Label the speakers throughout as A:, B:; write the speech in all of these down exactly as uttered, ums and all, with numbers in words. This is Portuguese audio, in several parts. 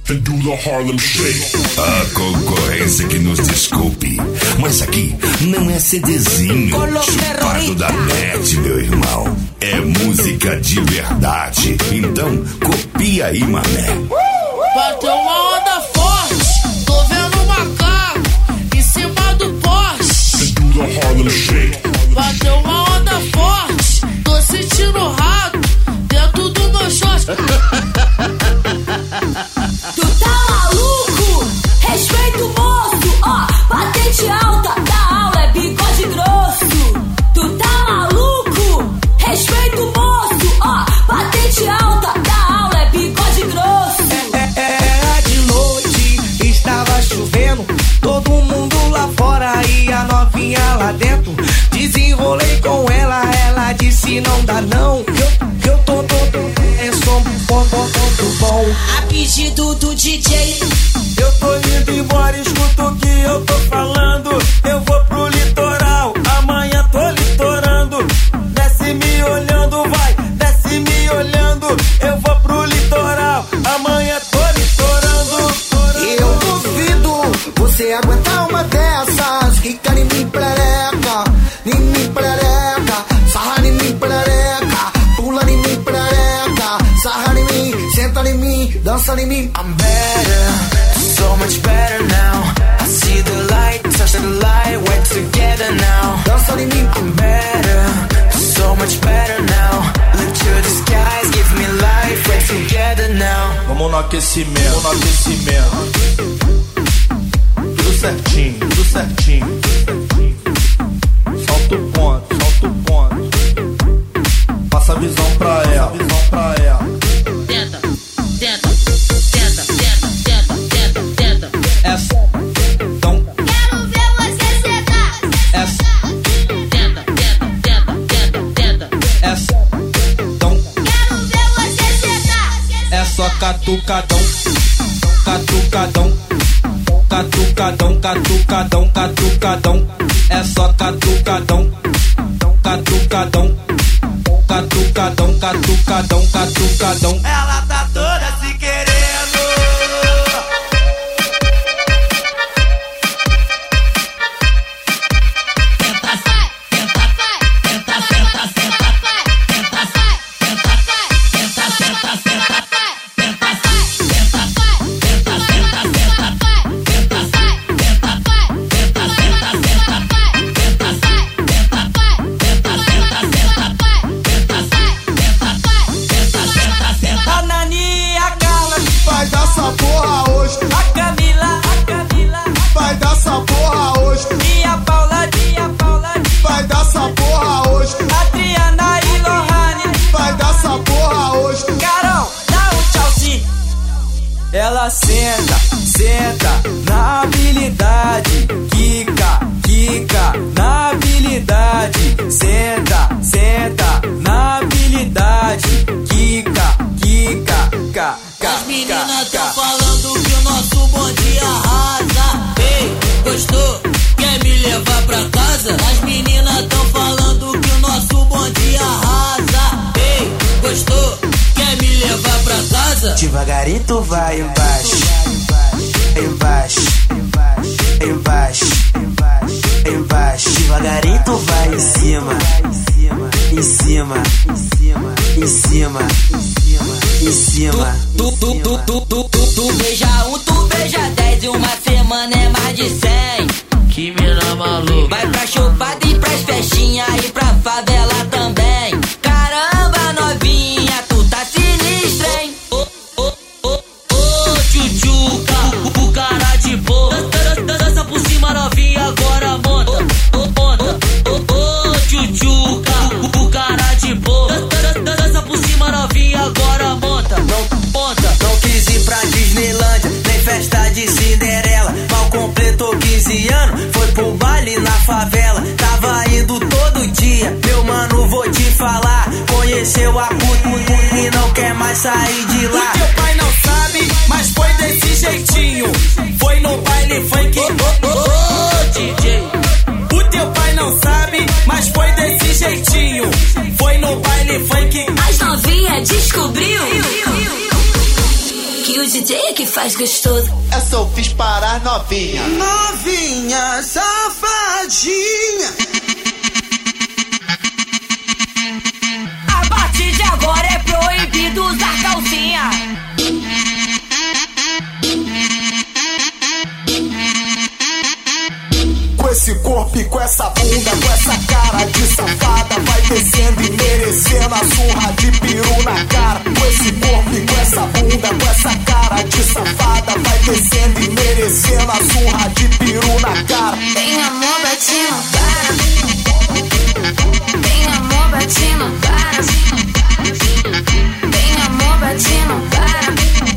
A: and do the Harlem Shake.
B: A concorrência que nos desculpe, mas aqui não é CDzinho chupado da net, meu irmão. É música de verdade. Então copia aí, mané.
C: Bateu uma onda forte, tô vendo uma cara em cima do poste.
A: And do the Harlem Shake.
C: Bateu uma onda forte, tô sentindo rato dentro do meu short.
D: Tu tá maluco? Respeita o moço, ó, patente alta da aula é bigode grosso. Tu tá maluco? Respeita o moço, ó, patente alta da aula é bigode grosso.
E: É, é, era de noite, estava chovendo, todo mundo lá fora e a novinha lá dentro. Desenrolei com ela, ela disse não dá não. Eu, eu tô todo, é som bom, bom, bom, bom.
D: A pedido do D J,
E: eu tô indo embora, escuta o que eu tô falando. Eu vou pro litoral, amanhã tô litorando. Desce me olhando, vai, desce me olhando. Eu vou pro litoral, amanhã tô litorando.
F: Eu duvido você aguentar uma dessas. Quica em mim, prereca, em mim, prereca. Sarra em mim, prereca, pula em mim, prereca. Sarra em mim, senta em mim, dança em mim.
E: I'm better, so much better now. I see the light, touch the light, we're together now.
F: Dança em mim,
E: I'm better, so much better now. Look to the skies, give me life, we're together now.
G: Vamos no aquecimento, vamos no aquecimento. Tudo certinho, tudo certinho. Solta o ponto, solta o ponto. Passa a visão pra ela, visão pra ela.
C: Tenta, tenta, tenta, tenta, tenta, tenta, tenta.
G: Essa, então.
D: quero ver você sentar.
G: Essa,
C: Tenta, tenta, tenta, tenta, tenta.
G: essa, então.
D: Quero ver você sentar.
G: É só catucadão, catucadão, catucadão, catucadão, catucadão. É só catucadão, catucadão, catucadão, catucadão, catucadão.
E: Ela tá toda se querendo. A Nani, a Carla,
F: vai dar essa porra hoje.
E: a Camila, a Camila,
F: Vai dar essa porra hoje.
E: e a Paula, e a Paula,
F: Vai dar essa porra hoje.
E: Adriana e Lohane.
F: Vai dar essa porra hoje.
E: Carol, dá um tchauzinho. Ela senta, senta na habilidade. Quica, quica na habilidade. Senta, senta na habilidade. Quica, quica, ca, ca,
C: As meninas tão
E: ca, ca.
C: falando que o nosso bonde arrasa. Ei, gostou? Quer me levar pra casa? As meninas tão falando que o nosso bonde arrasa. Ei, gostou? Quer me levar pra casa?
E: Devagarinho tu vai embaixo, embaixo, embaixo, embaixo. Devagarinho tu vai em cima, em cima, em cima, em cima.
C: Tu, tu, tu, tu, tu, tu, tu beija um, tu beija dez. E uma semana é mais de cem. Que mina maluca. Vai pra chupada e pras festinhas e pra favela também. Caramba, novinha, tu tá sinistra, hein? Ô, ô, ô, ô, tchutchuca, o cara de boa. Dança por cima, novinha, agora monta. Ô, monta, ô, ô, tchutchuca, o cara de boa. Dança por cima, novinha, agora monta. Monta.
E: Não quis ir pra Disneylândia, nem festa de Cinderela. Mal completou quinze anos, foi pro baile na favela. Tava indo todo dia, meu mano, vou te falar. Conheceu a puta e não quer mais sair de lá.
H: O teu pai não sabe, mas foi desse jeitinho. Foi no baile funk.
C: Ô, ô, D J.
H: O teu pai não sabe, mas foi desse jeitinho. Foi no baile funk.
D: As novinhas descobriu que o D J é que que faz gostoso.
I: Essa eu fiz para novinha.
E: Novinha, safadinha.
D: A partir de agora é proibido usar calcinha.
F: Com esse corpo e com essa bunda, com essa cara de safada, vai descendo e merecendo a surra de peru na cara. Com esse corpo e com essa bunda, com essa cara de safada, vai descendo e merecendo a surra de peru na cara.
D: Tem amor, bate no cara. Tem amor, bate no cara. Tem amor, bate no cara.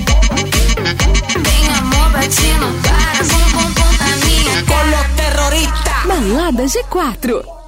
D: Tem amor, bate no cara. Bum, bum, bum na minha cara.
C: Con los terroristas.
J: Balada G quatro.